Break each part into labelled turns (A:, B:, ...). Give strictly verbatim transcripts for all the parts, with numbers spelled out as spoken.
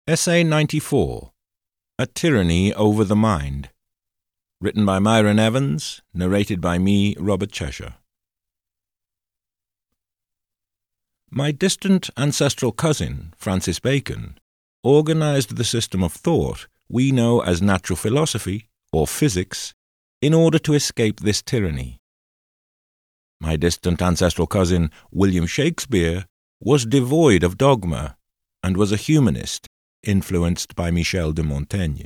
A: Essay ninety-four, A Tyranny Over the Mind. Written by Myron Evans, narrated by me, Robert Cheshire. My distant ancestral cousin, Francis Bacon, organized the system of thought we know as natural philosophy, or physics, in order to escape this tyranny. My distant ancestral cousin, William Shakespeare, was devoid of dogma, and was a humanist, influenced by Michel de Montaigne.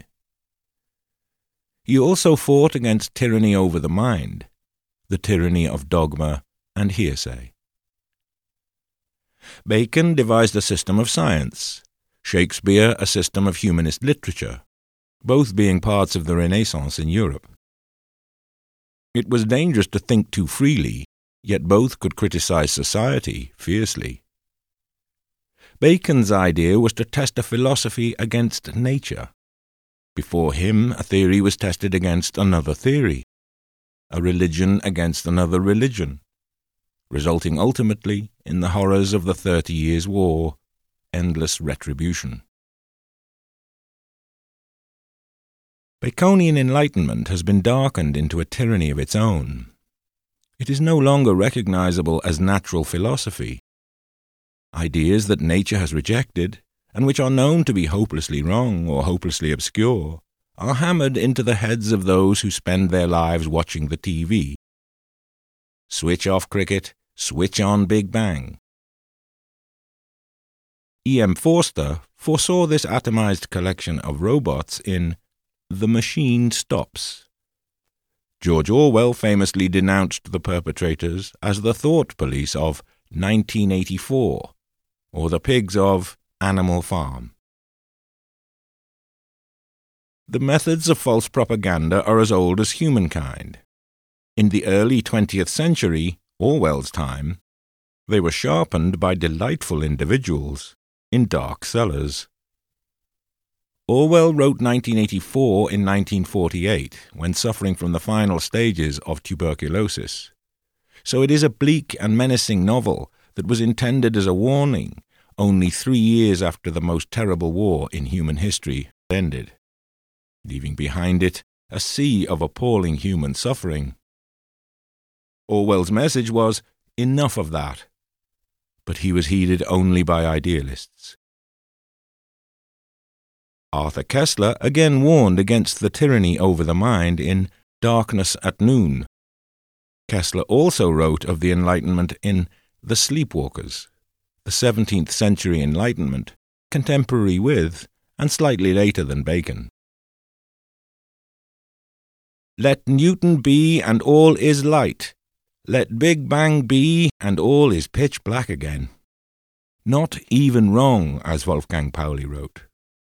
A: He also fought against tyranny over the mind, the tyranny of dogma and hearsay. Bacon devised a system of science, Shakespeare a system of humanist literature, both being parts of the Renaissance in Europe. It was dangerous to think too freely, yet both could criticize society fiercely. Bacon's idea was to test a philosophy against nature. Before him, a theory was tested against another theory, a religion against another religion, resulting ultimately in the horrors of the Thirty Years' War, endless retribution. Baconian enlightenment has been darkened into a tyranny of its own. It is no longer recognizable as natural philosophy. Ideas that nature has rejected, and which are known to be hopelessly wrong or hopelessly obscure, are hammered into the heads of those who spend their lives watching the T V. Switch off cricket, switch on Big Bang. E M Forster foresaw this atomized collection of robots in The Machine Stops. George Orwell famously denounced the perpetrators as the thought police of nineteen eighty-four, or the pigs of Animal Farm. The methods of false propaganda are as old as humankind. In the early twentieth century, Orwell's time, they were sharpened by delightful individuals in dark cellars. Orwell wrote nineteen eighty-four in nineteen forty-eight, when suffering from the final stages of tuberculosis. So it is a bleak and menacing novel that was intended as a warning only three years after the most terrible war in human history ended, leaving behind it a sea of appalling human suffering. Orwell's message was, enough of that, but he was heeded only by idealists. Arthur Koestler again warned against the tyranny over the mind in Darkness at Noon. Koestler also wrote of the Enlightenment in The Sleepwalkers, the seventeenth century Enlightenment, contemporary with and slightly later than Bacon. Let Newton be and all is light. Let Big Bang be and all is pitch black again. Not even wrong, as Wolfgang Pauli wrote.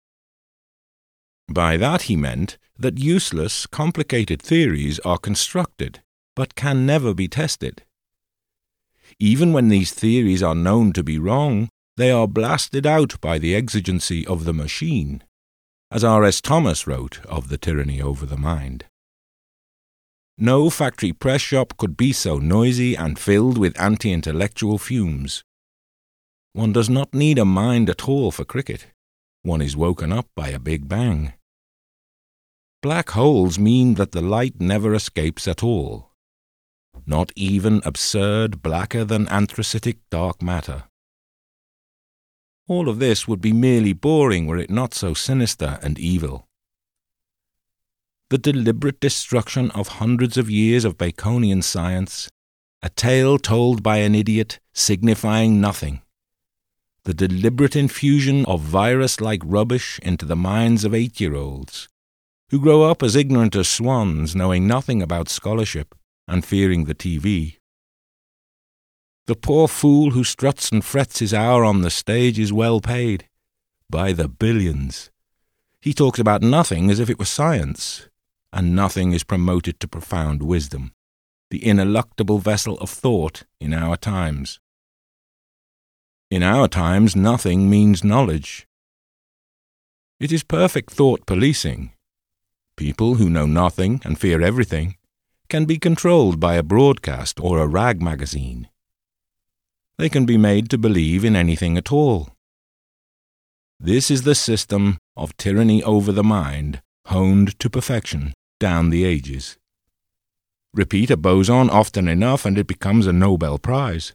A: By that he meant that useless, complicated theories are constructed, but can never be tested. Even when these theories are known to be wrong, they are blasted out by the exigency of the machine, as R S Thomas wrote of the tyranny over the mind. No factory press shop could be so noisy and filled with anti-intellectual fumes. One does not need a mind at all for cricket. One is woken up by a big bang. Black holes mean that the light never escapes at all. Not even absurd, blacker than anthracitic dark matter. All of this would be merely boring were it not so sinister and evil. The deliberate destruction of hundreds of years of Baconian science, a tale told by an idiot signifying nothing. The deliberate infusion of virus-like rubbish into the minds of eight-year-olds, who grow up as ignorant as swans, knowing nothing about scholarship and fearing the T V. The poor fool who struts and frets his hour on the stage is well paid, by the billions. He talks about nothing as if it were science, and nothing is promoted to profound wisdom, the ineluctable vessel of thought in our times. In our times, nothing means knowledge. It is perfect thought policing. People who know nothing and fear everything can be controlled by a broadcast or a rag magazine. They can be made to believe in anything at all. This is the system of tyranny over the mind, honed to perfection down the ages. Repeat a boson often enough and it becomes a Nobel Prize.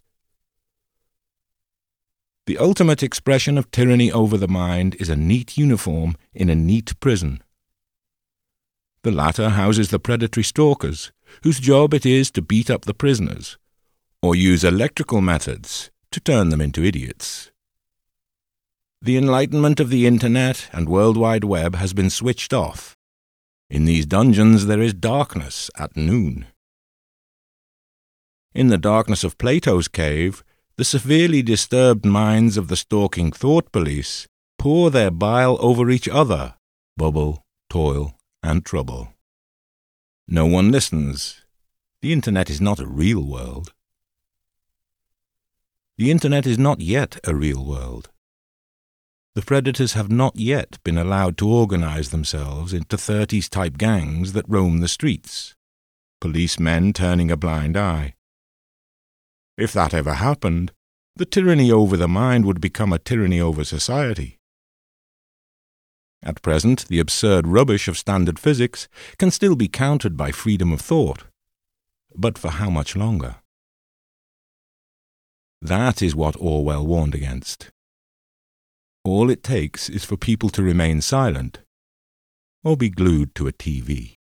A: The ultimate expression of tyranny over the mind is a neat uniform in a neat prison. The latter houses the predatory stalkers, whose job it is to beat up the prisoners, or use electrical methods to turn them into idiots. The enlightenment of the Internet and World Wide Web has been switched off. In these dungeons there is darkness at noon. In the darkness of Plato's cave, the severely disturbed minds of the stalking thought police pour their bile over each other, bubble, toil, and trouble. No one listens. The Internet is not a real world. The Internet is not yet a real world. The predators have not yet been allowed to organize themselves into thirties-type gangs that roam the streets, policemen turning a blind eye. If that ever happened, the tyranny over the mind would become a tyranny over society. At present, the absurd rubbish of standard physics can still be countered by freedom of thought, but for how much longer? That is what Orwell warned against. All it takes is for people to remain silent or be glued to a T V.